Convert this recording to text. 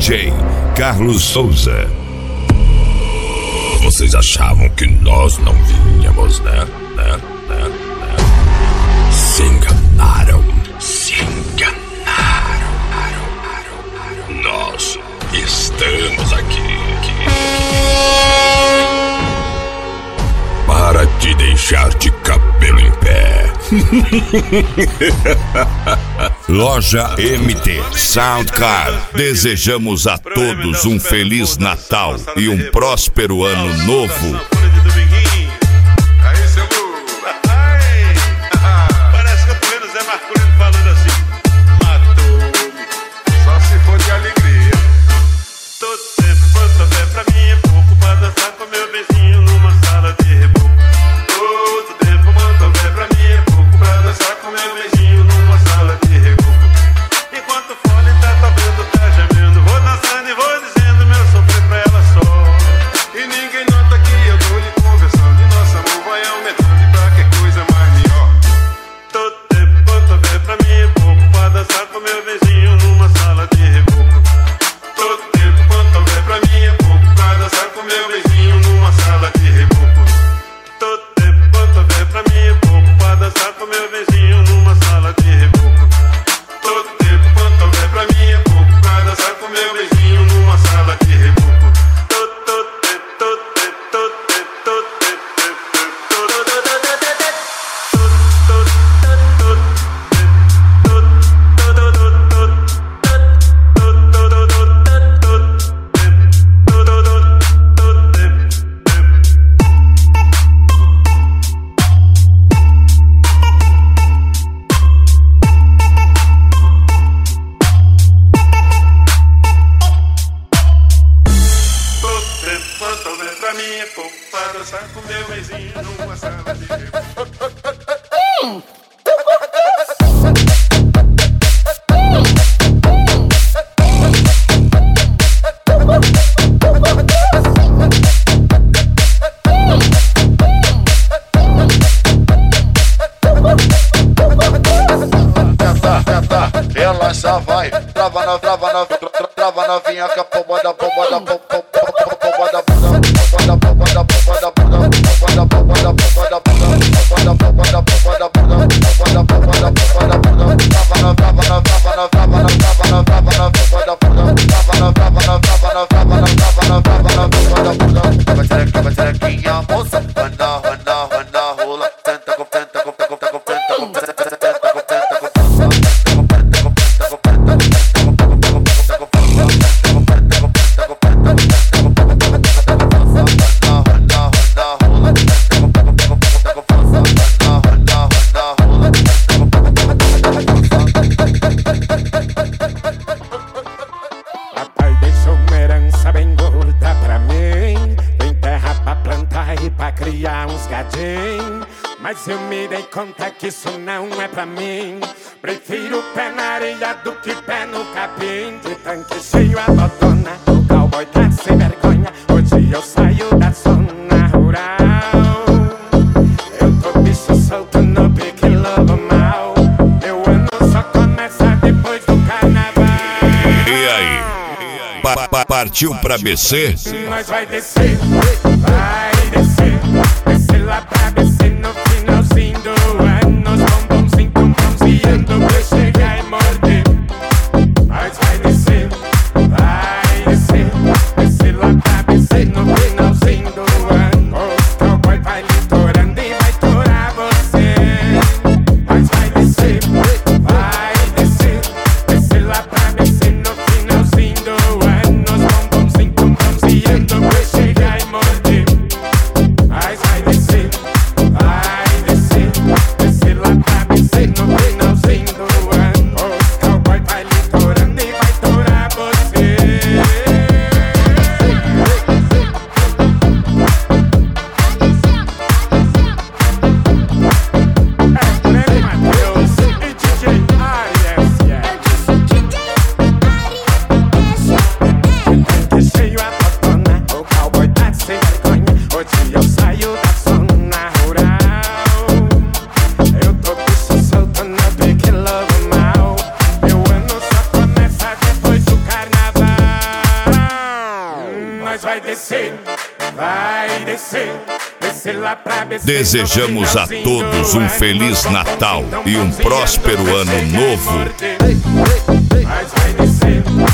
DJ Carlos Souza. Vocês achavam que nós não vinhamos, né? Se enganaram. Nós estamos aqui. Para te deixar de cabelo em pé. Loja MT Soundcard. Desejamos a todos um Feliz Natal e um próspero Ano Novo. Parece que eu tô vendo o Zé Marcolino falando assim: matou-me, só se for de alegria. Todo tempo quanto houver pra mim é pouco pra dançar com meu beijinho numa sala de reboco. Todo tempo quanto houver pra mim é pouco pra dançar com meu beijinho numa sala de reboco. Enquanto o fone tá tocando, tá gemendo, vou dançando e vou dizendo meu sofrer pra ela só. E ninguém nota que eu tô lhe conversando e nosso amor vai aumentando pra que coisa mais melhor. Todo tempo quanto houver pra mim é pouco pra dançar com meu beijinho numa sala de reboco. Todo tempo quanto houver pra mim é pouco pra dançar com meu beijinho numa sala de reboco. Todo tempo quanto houver pra mim é pouco pra dançar com meu beijinho numa sala de reboco. Todo tempo quanto houver pra mim é pouco pra dançar com meu beijinho numa sala de reboco. Quanto houver pra mim é pouco pra dançar com meu beijinho numa sala de reboco. Ela já vai, trava novinha com a pomba da Mas eu me dei conta que isso não é pra mim. Prefiro pé na areia do que pé no capim. De tanque cheio a botona, o cowboy tá sem vergonha. Hoje eu saio da zona rural. Eu tô bicho solto no pique lobo mal. Meu ano só começa depois do carnaval. E aí? Partiu pra BC? Nós vai descer, descer lá pra BC no finalzinho do ano. Os bombonzinhos tão bronzeando pra chegar e morder. Nós vai descer, descer lá pra BC no finalzinho do ano. O cowboy vai litorando e vai torar você. Nós vai descer, descer lá pra BC no finalzinho do ano. Os bombonzinhos tão bronzeando pra chegar e morder. descer, descer lá pra BC. Desejamos a todos um Feliz Natal e um próspero Ano Novo. Mas vai descer.